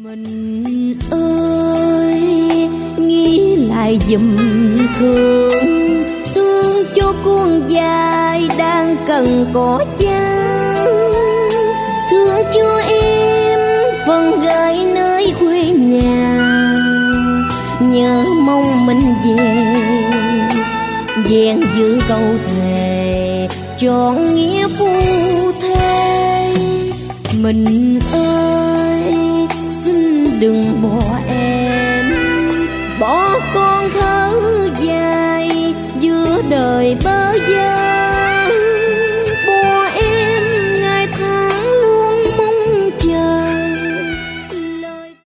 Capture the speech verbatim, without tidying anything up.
Mình ơi, nghĩ lại giùm thương, thương cho con dài đang cần có cha, thương cho em phần gửi nơi quê nhà, nhớ mong mình về vẹn giữ câu thề trọn nghĩa phu thê. Mình ơi, xin đừng bỏ em, bỏ con thở dài giữa đời bơ